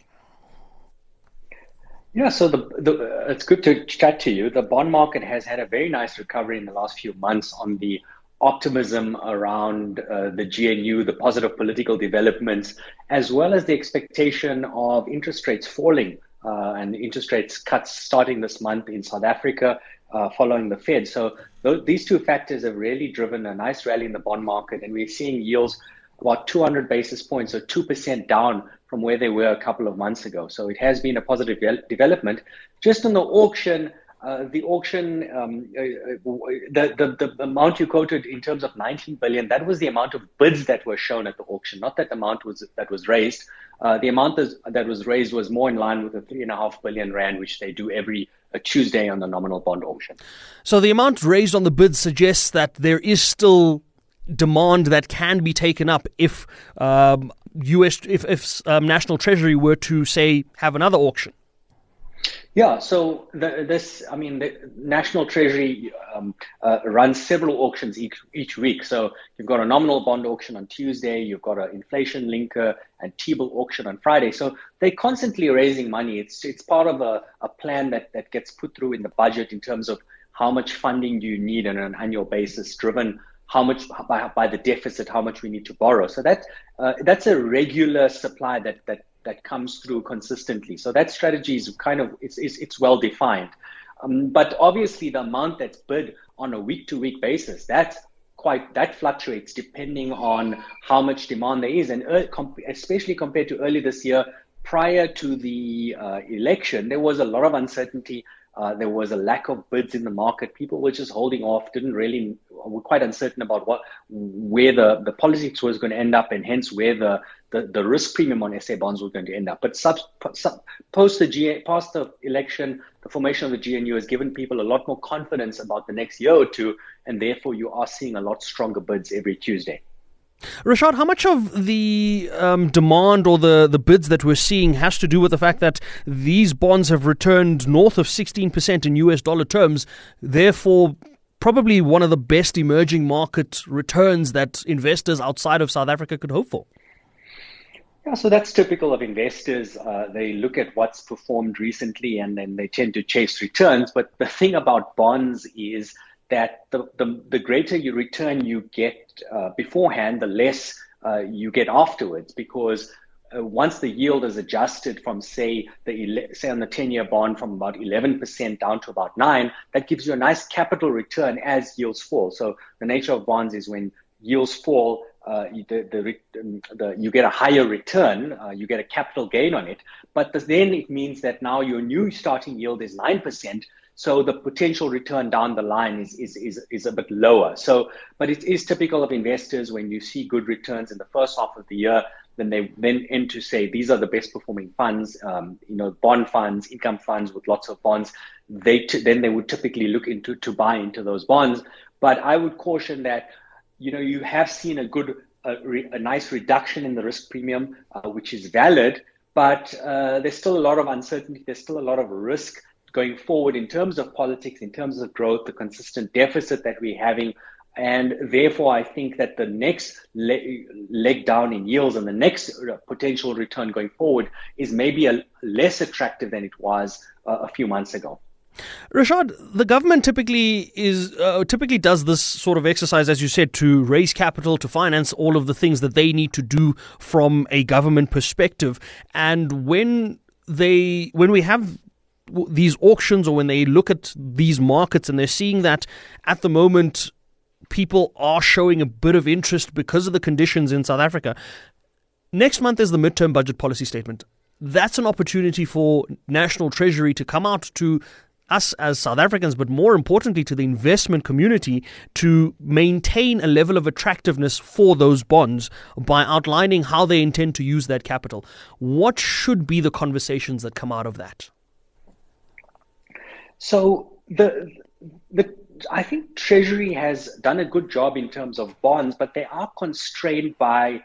Yeah, so the, the uh, it's good to chat to you. The bond market has had a very nice recovery in the last few months on the optimism around uh, the G N U, the positive political developments, as well as the expectation of interest rates falling uh, and interest rates cuts starting this month in South Africa uh, following the Fed. So th- these two factors have really driven a nice rally in the bond market, and we're seeing yields about two hundred basis points or two percent down from where they were a couple of months ago. So it has been a positive de- development. Just on the auction, uh, the auction, um, uh, the, the, the amount you quoted in terms of nineteen billion, that was the amount of bids that were shown at the auction, not that amount was that was raised. Uh, the amount that, that was raised was more in line with the three and a half billion rand, which they do every a Tuesday on the nominal bond auction. So the amount raised on the bids suggests that there is still demand that can be taken up if um, U S if, if um, National Treasury were to, say, have another auction. Yeah, so the, this, I mean, the National Treasury um, uh, runs several auctions each each week. So you've got a nominal bond auction on Tuesday, you've got an inflation linker and T-bill auction on Friday. So they're constantly raising money. It's it's part of a, a plan that, that gets put through in the budget in terms of how much funding do you need on an annual basis, driven how much by, by the deficit, how much we need to borrow. So that uh, that's a regular supply that that that comes through consistently. So that strategy is kind of it's it's, it's well defined. Um, but obviously, the amount that's bid on a week-to-week basis, that's quite that fluctuates depending on how much demand there is, and uh, comp- especially compared to early this year, prior to the uh, election, there was a lot of uncertainty. Uh, there was a lack of bids in the market. People were just holding off, didn't really, were quite uncertain about what, where the, the politics was going to end up, and hence where the, the, the risk premium on S A bonds was going to end up. But sub, sub, post the G, post the election, the formation of the G N U has given people a lot more confidence about the next year or two, and therefore you are seeing a lot stronger bids every Tuesday. Rashad, how much of the um, demand or the, the bids that we're seeing has to do with the fact that these bonds have returned north of sixteen percent in U S dollar terms, therefore probably one of the best emerging market returns that investors outside of South Africa could hope for? Yeah, so that's typical of investors. Uh, they look at what's performed recently and then they tend to chase returns. But the thing about bonds is that the, the, the greater you return you get uh, beforehand, the less uh, you get afterwards, because uh, once the yield is adjusted from, say, the say on the ten-year bond from about eleven percent down to about nine, that gives you a nice capital return as yields fall. So the nature of bonds is when yields fall, uh, the, the, the, you get a higher return, uh, you get a capital gain on it, but the, then it means that now your new starting yield is nine percent. So the potential return down the line is, is, is, is a bit lower. So, but it is typical of investors when you see good returns in the first half of the year, then they then end to say, these are the best performing funds, um, you know, bond funds, income funds with lots of bonds. They t- then they would typically look into to buy into those bonds. But I would caution that, you know, you have seen a good, a, re- a nice reduction in the risk premium, uh, which is valid, but uh, there's still a lot of uncertainty. There's still a lot of risk going forward in terms of politics, in terms of growth, the consistent deficit that we're having. And therefore, I think that the next le- leg down in yields and the next potential return going forward is maybe a less attractive than it was uh, a few months ago. Rashad, the government typically is uh, typically does this sort of exercise, as you said, to raise capital, to finance all of the things that they need to do from a government perspective. And when they when we have these auctions, or when they look at these markets and they're seeing that at the moment people are showing a bit of interest because of the conditions in South Africa. Next month is the midterm budget policy statement. That's an opportunity for National Treasury to come out to us as South Africans, but more importantly to the investment community, to maintain a level of attractiveness for those bonds by outlining how they intend to use that capital. What should be the conversations that come out of that? So the the I think Treasury has done a good job in terms of bonds, but they are constrained by,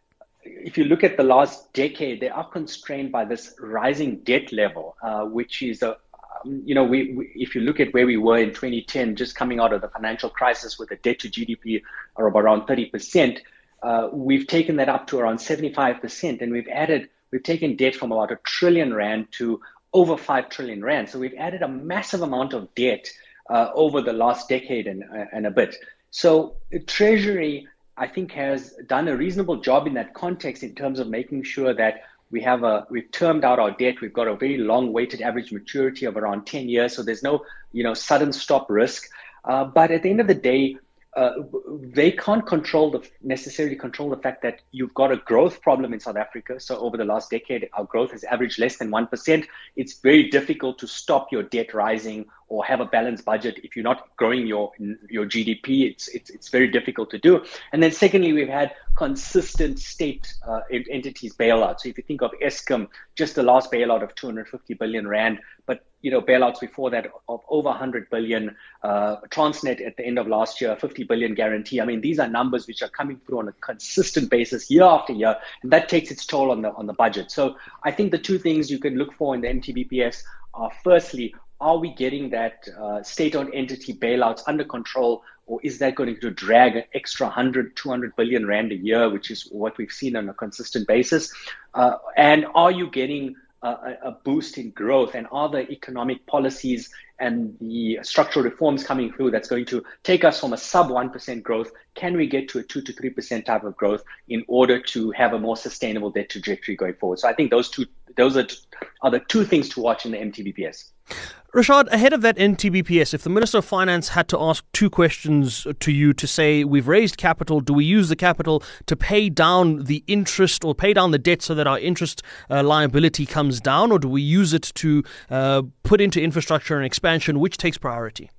if you look at the last decade, they are constrained by this rising debt level, uh, which is a You know, we, we if you look at where we were in twenty ten, just coming out of the financial crisis with a debt to G D P of around thirty percent, uh, we've taken that up to around seventy-five percent, and we've added, we've taken debt from about a trillion rand to over five trillion rand. So we've added a massive amount of debt uh, over the last decade and, uh, and a bit. So the Treasury, I think, has done a reasonable job in that context in terms of making sure that we have a, we've termed out our debt. We've got a very long weighted average maturity of around ten years. So there's no, you know, sudden stop risk. Uh, but at the end of the day, uh, they can't control the necessarily control the fact that you've got a growth problem in South Africa. So over the last decade, our growth has averaged less than one percent. It's very difficult to stop your debt rising or have a balanced budget if you're not growing your your G D P. It's it's it's very difficult to do. And then secondly, we've had consistent state uh, entities bailouts. So if you think of Eskom, just the last bailout of two hundred fifty billion rand, but you know bailouts before that of over one hundred billion. Uh, Transnet at the end of last year, fifty billion guarantee. I mean, these are numbers which are coming through on a consistent basis year after year, and that takes its toll on the on the budget. So I think the two things you can look for in the M T B P S are, firstly, are we getting that uh, state-owned entity bailouts under control, or is that going to drag an extra one hundred, two hundred billion rand a year, which is what we've seen on a consistent basis? Uh, and are you getting a, a boost in growth, and are the economic policies and the structural reforms coming through that's going to take us from a sub one percent growth? Can we get to a two to three percent type of growth in order to have a more sustainable debt trajectory going forward? So I think those two, those are, are the two things to watch in the M T B P S. Rashad, ahead of that M T B P S, if the Minister of Finance had to ask two questions to you to say, we've raised capital, do we use the capital to pay down the interest or pay down the debt so that our interest uh, liability comes down, or do we use it to uh, put into infrastructure and expansion? Which takes priority?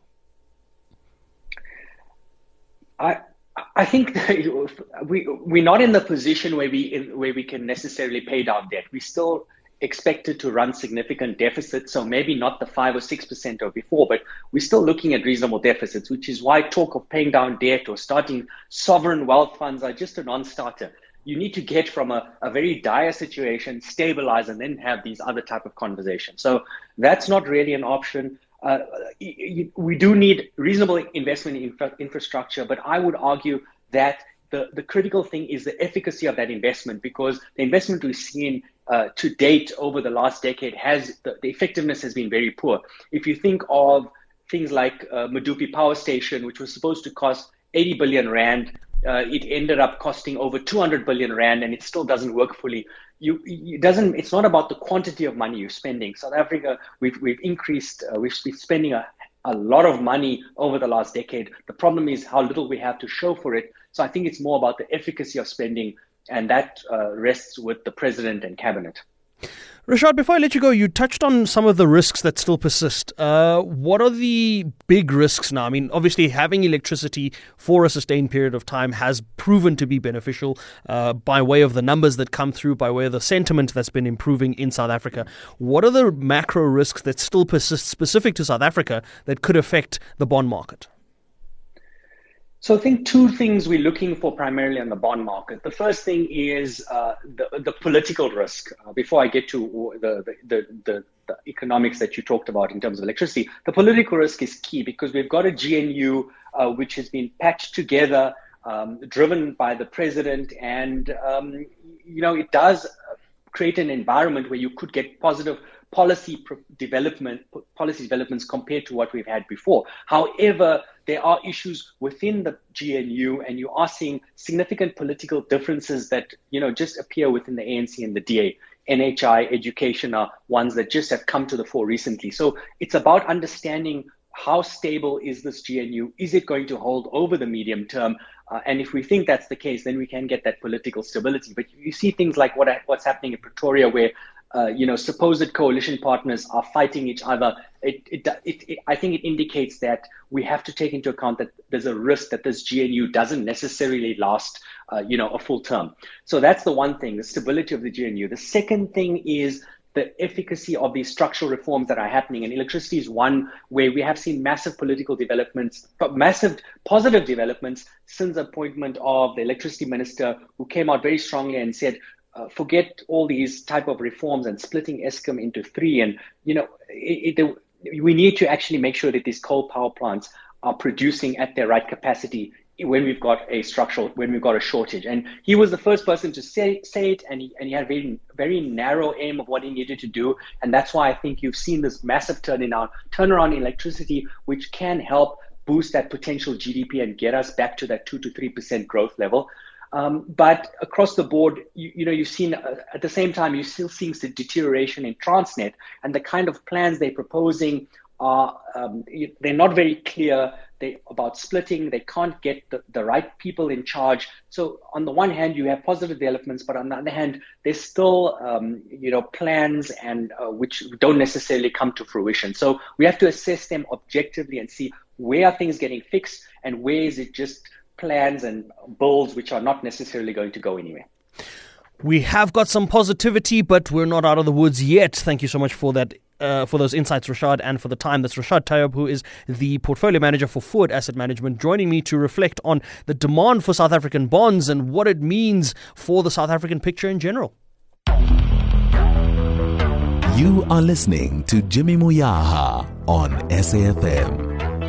I I think that we we're not in the position where we where we can necessarily pay down debt. We still expected to run significant deficits, so maybe not the five or six percent of before, but we're still looking at reasonable deficits, which is why talk of paying down debt or starting sovereign wealth funds are just a non-starter. You need to get from a, a very dire situation, stabilize, and then have these other type of conversations. So that's not really an option. Uh, we do need reasonable investment in infra- infrastructure, but I would argue that the, the critical thing is the efficacy of that investment, because the investment we've seen uh, to date over the last decade has, the, the effectiveness has been very poor. If you think of things like uh, Medupi Power Station, which was supposed to cost eighty billion rand, uh, it ended up costing over two hundred billion rand, and it still doesn't work fully. You, it doesn't. It's not about the quantity of money you're spending. South Africa, we've we've increased. Uh, we've been spending a, a lot of money over the last decade. The problem is how little we have to show for it. So I think it's more about the efficacy of spending, and that uh, rests with the president and cabinet. Rashad, before I let you go, you touched on some of the risks that still persist. Uh, what are the big risks now? I mean, obviously, having electricity for a sustained period of time has proven to be beneficial uh, by way of the numbers that come through, by way of the sentiment that's been improving in South Africa. What are the macro risks that still persist specific to South Africa that could affect the bond market? So I think two things we're looking for primarily on the bond market. The first thing is uh, the, the political risk. Uh, before I get to the, the, the, the economics that you talked about in terms of electricity, the political risk is key, because we've got a G N U uh, which has been patched together, um, driven by the president, and um, you know it does create an environment where you could get positive policy development, policy developments compared to what we've had before. However, there are issues within the G N U, and you are seeing significant political differences that, you know, just appear within the A N C and the D A. N H I, education are ones that just have come to the fore recently. So it's about understanding how stable is this G N U? Is it going to hold over the medium term? Uh, and if we think that's the case, then we can get that political stability. But you see things like what what's happening in Pretoria, where Uh, you know, supposed coalition partners are fighting each other. It, it, it, it, I think it indicates that we have to take into account that there's a risk that this G N U doesn't necessarily last, uh, you know, a full term. So that's the one thing, the stability of the G N U. The second thing is the efficacy of these structural reforms that are happening. And electricity is one where we have seen massive political developments, but massive positive developments since the appointment of the electricity minister, who came out very strongly and said, uh, forget all these type of reforms and splitting Eskom into three. And, you know, it, it, we need to actually make sure that these coal power plants are producing at their right capacity when we've got a structural, when we've got a shortage. And he was the first person to say say it, and he, and he had a very, very narrow aim of what he needed to do. And that's why I think you've seen this massive turn in our, turnaround in electricity, which can help boost that potential G D P and get us back to that two to three percent growth level. Um, but across the board, you, you know, you've seen uh, at the same time, you're still seeing the deterioration in Transnet, and the kind of plans they're proposing are, um, they're not very clear. They about splitting. They can't get the, the right people in charge. So on the one hand, you have positive developments, but on the other hand, there's still, um, you know, plans and uh, which don't necessarily come to fruition. So we have to assess them objectively and see where are things getting fixed and where is it just plans and bills which are not necessarily going to go anywhere. We have got some positivity, but we're not out of the woods yet. Thank you so much for that. Uh, for those insights, Rashad, and for the time. That's Rashad Tayyab, who is the portfolio manager for Forward Asset Management, joining me to reflect on the demand for South African bonds and what it means for the South African picture in general. You are listening to Jimmy Moyaha on S A F M.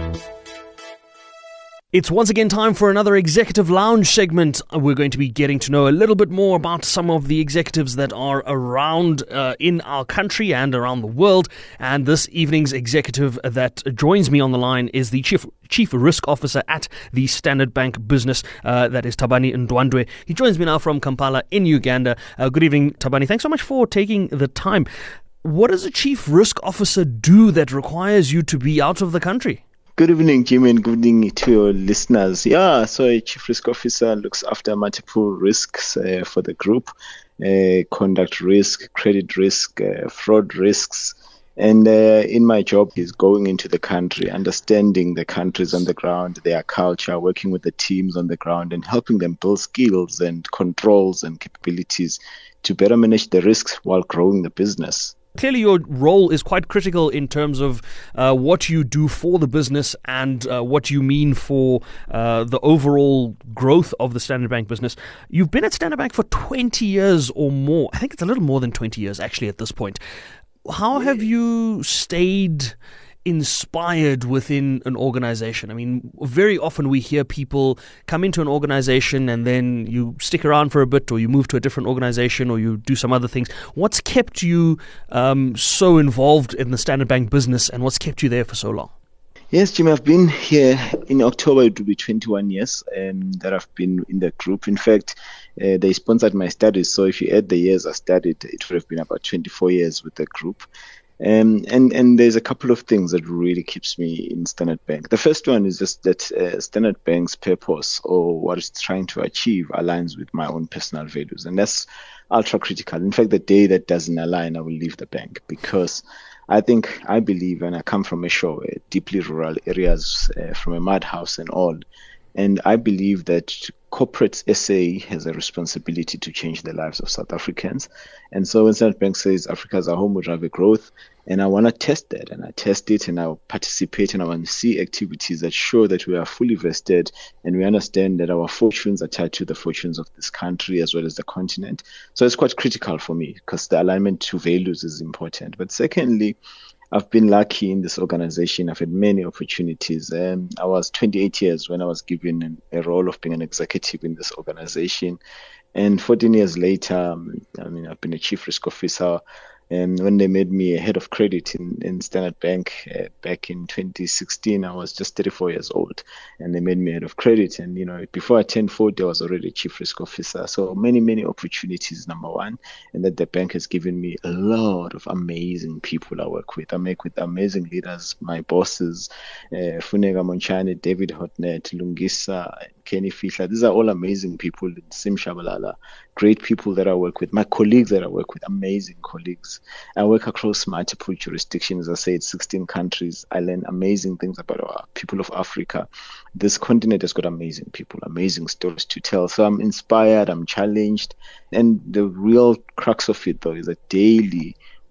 It's once again time for another Executive Lounge segment. We're going to be getting to know a little bit more about some of the executives that are around uh, in our country and around the world. And this evening's executive that joins me on the line is the Chief Chief Risk Officer at the Standard Bank Business, uh, that is Thabani Ndwandwe. He joins me now from Kampala in Uganda. Uh, good evening, Thabani. Thanks so much for taking the time. What does a Chief Risk Officer do that requires you to be out of the country? Good evening, Jimmy, and good evening to your listeners. Yeah, so a Chief Risk Officer looks after multiple risks uh, for the group, uh, conduct risk, credit risk, uh, fraud risks. And uh, in my job is going into the country, understanding the countries on the ground, their culture, working with the teams on the ground and helping them build skills and controls and capabilities to better manage the risks while growing the business. Clearly, your role is quite critical in terms of uh, what you do for the business and uh, what you mean for uh, the overall growth of the Standard Bank business. You've been at Standard Bank for twenty years or more. I think it's a little more than twenty years, actually, at this point. How have you stayed inspired within an organization? I mean, very often we hear people come into an organization and then you stick around for a bit, or you move to a different organization, or you do some other things. What's kept you um, so involved in the Standard Bank business, and what's kept you there for so long? Yes, Jimmy, I've been here in October. It will be twenty-one years um, that I've been in the group. In fact, uh, they sponsored my studies. So if you add the years I studied, it would have been about twenty-four years with the group. Um, and, and there's a couple of things that really keeps me in Standard Bank. The first one is just that uh, Standard Bank's purpose, or what it's trying to achieve, aligns with my own personal values. And that's ultra critical. In fact, the day that doesn't align, I will leave the bank, because I think, I believe, and I come from a show, uh, deeply rural areas, uh, from a mud house and all. And I believe that corporate S A has a responsibility to change the lives of South Africans. And so when Standard Bank says Africa is our home, we drive a growth, and I want to test that, and I test it, and I participate, and I want to see activities that show that we are fully vested and we understand that our fortunes are tied to the fortunes of this country as well as the continent. So it's quite critical for me, because the alignment to values is important. But secondly, I've been lucky in this organization. I've had many opportunities. Um, I was twenty-eight years when I was given an, a role of being an executive in this organization. And fourteen years later, um, I mean, I've been a chief risk officer. And when they made me a head of credit in, in Standard Bank uh, back in twenty sixteen, I was just thirty-four years old, and they made me head of credit. And, you know, before I turned forty, I was already a chief risk officer. So many, many opportunities, number one, and that the bank has given me a lot of amazing people I work with. I make with amazing leaders, my bosses, uh, Funeka Monchane, David Hotnet, Lungisa, Kenny Fisher. These are all amazing people. Sim Shabalala, great people that I work with. My colleagues that I work with, amazing colleagues. I work across multiple jurisdictions. As I said, sixteen countries. I learn amazing things about our people of Africa. This continent has got amazing people, amazing stories to tell. So I'm inspired, I'm challenged. And the real crux of it, though, is that daily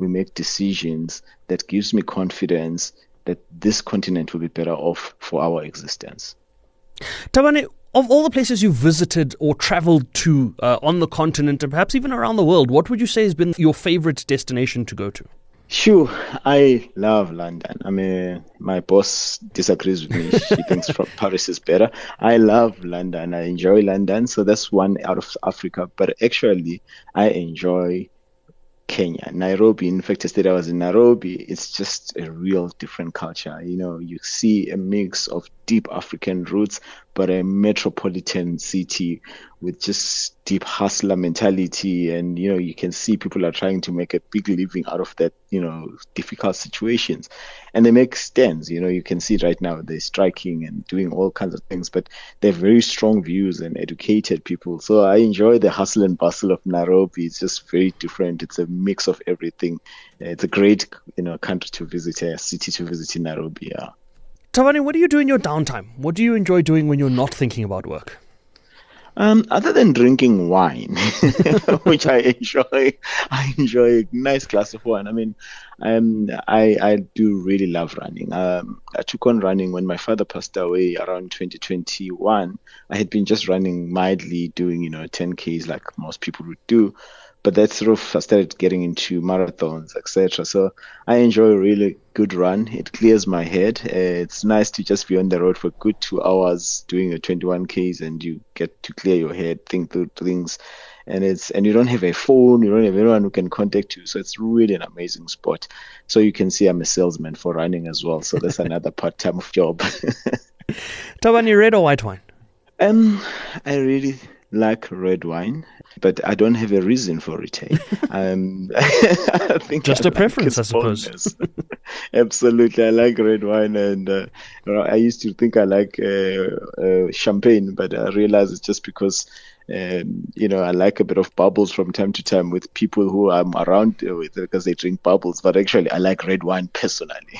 we make decisions that gives me confidence that this continent will be better off for our existence. Thabani, of all the places you've visited or traveled to uh, on the continent and perhaps even around the world, what would you say has been your favorite destination to go to? Sure, I love London. I mean, my boss disagrees with me. She thinks from Paris is better. I love London. I enjoy London. So that's one out of Africa. But actually, I enjoy Kenya, Nairobi. In fact, yesterday I was in Nairobi. It's just a real different culture. You know, you see a mix of deep African roots, but a metropolitan city with just deep hustler mentality. And, you know, you can see people are trying to make a big living out of that, you know, difficult situations. And they make stands, you know, you can see right now they're striking and doing all kinds of things, but they're very strong views and educated people. So I enjoy the hustle and bustle of Nairobi. It's just very different. It's a mix of everything. It's a great, you know, country to visit, a city to visit in Nairobi, yeah. Thabani, what do you do in your downtime? What do you enjoy doing when you're not thinking about work? Um, other than drinking wine, which I enjoy, I enjoy a nice glass of wine. I mean, um, I I do really love running. Um, I took on running when my father passed away around twenty twenty-one. I had been just running mildly, doing, you know, ten Ks like most people would do. But that's sort of, I started getting into marathons, et cetera. So I enjoy a really good run. It clears my head. Uh, it's nice to just be on the road for a good two hours doing a twenty-one Ks, and you get to clear your head, think through things. And it's and you don't have a phone, you don't have anyone who can contact you. So it's really an amazing sport. So you can see I'm a salesman for running as well. So that's another part-time job. Thabani, red or white wine? Um, I really like red wine, but I don't have a reason for it. Eh? um, I think just I a preference, like I suppose. Absolutely, I like red wine, and uh, I used to think I like uh, uh, champagne, but I realize it's just because um, you know I like a bit of bubbles from time to time with people who I'm around with because they drink bubbles. But actually, I like red wine personally.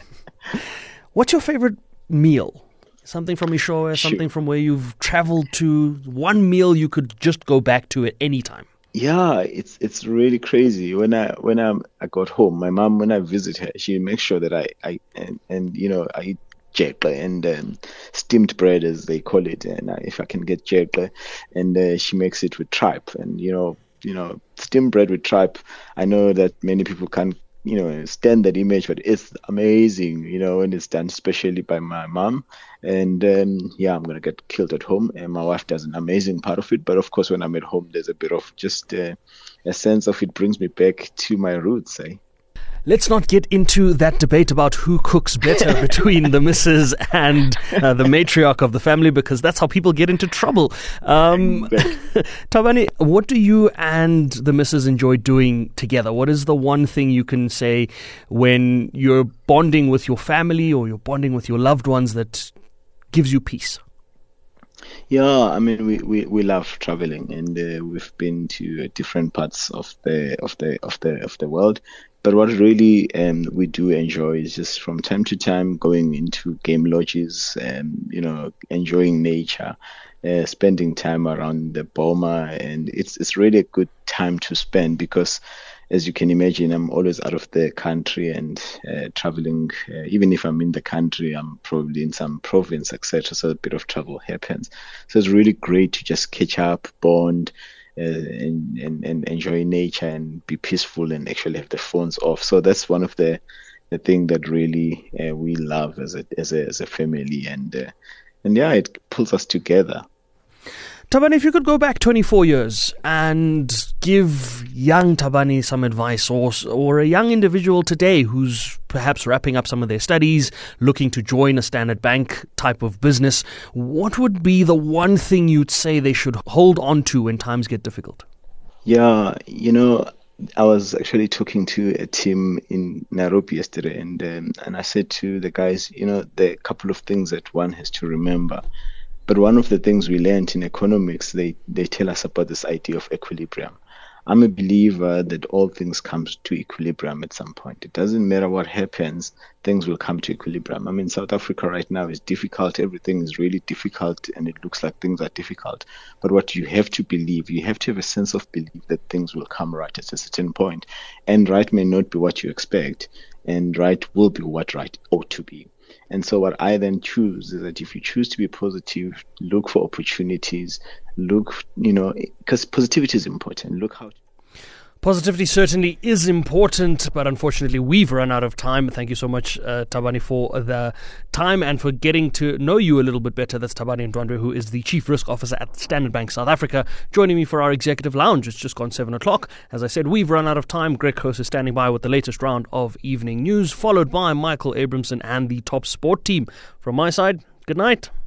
What's your favorite meal? Something from Ishowe, Sure. something from where you've traveled to, one meal you could just go back to at any time. Yeah, it's it's really crazy. When I when I I got home, my mom, when I visit her, she makes sure that I I and, and you know I eat jerkle and um, steamed bread as they call it, and I, if I can get jerkle, and uh, she makes it with tripe, and you know you know steamed bread with tripe. I know that many people can't you know stand that image, but it's amazing, you know, when it's done, especially by my mom. And um, yeah, I'm gonna get killed at home, and my wife does an amazing part of it. But of course, when I'm at home, there's a bit of just uh, a sense of it brings me back to my roots. Eh? Let's not get into that debate about who cooks better between the missus and uh, the matriarch of the family, because that's how people get into trouble. Um, Thabani, what do you and the missus enjoy doing together? What is the one thing you can say when you're bonding with your family or you're bonding with your loved ones that gives you peace? Yeah, I mean, we, we, we love traveling, and uh, we've been to uh, different parts of the of the of the of the world. But what really um, we do enjoy is just from time to time going into game lodges and, you know, enjoying nature, uh, spending time around the Boma. And it's it's really a good time to spend because, as you can imagine, I'm always out of the country and uh, traveling. Uh, even if I'm in the country, I'm probably in some province, et cetera. So a bit of travel happens. So it's really great to just catch up, bond, Uh, and, and, and enjoy nature and be peaceful and actually have the phones off. So that's one of the the thing that really uh, we love as a as a as a family, and uh, and yeah, it pulls us together. Thabani, if you could go back twenty-four years and give young Thabani some advice, or or a young individual today who's perhaps wrapping up some of their studies, looking to join a Standard Bank type of business, what would be the one thing you'd say they should hold on to when times get difficult? Yeah, you know, I was actually talking to a team in Nairobi yesterday, and um, and I said to the guys, you know, there are a couple of things that one has to remember. But one of the things we learned in economics, they, they tell us about this idea of equilibrium. I'm a believer that all things come to equilibrium at some point. It doesn't matter what happens, things will come to equilibrium. I mean, South Africa right now is difficult. Everything is really difficult, and it looks like things are difficult. But what you have to believe, you have to have a sense of belief that things will come right at a certain point. And right may not be what you expect, and right will be what right ought to be. And so what I then choose is that if you choose to be positive, look for opportunities, look, you know, because positivity is important. Look how... Positivity certainly is important, but unfortunately we've run out of time. Thank you so much, uh, Thabani, for the time and for getting to know you a little bit better. That's Thabani Ndwandwe, who is the Chief Risk Officer at Standard Bank South Africa, joining me for our Executive Lounge. It's just gone seven o'clock. As I said, we've run out of time. Greg Coase is standing by with the latest round of evening news, followed by Michael Abramson and the Top Sport team. From my side, good night.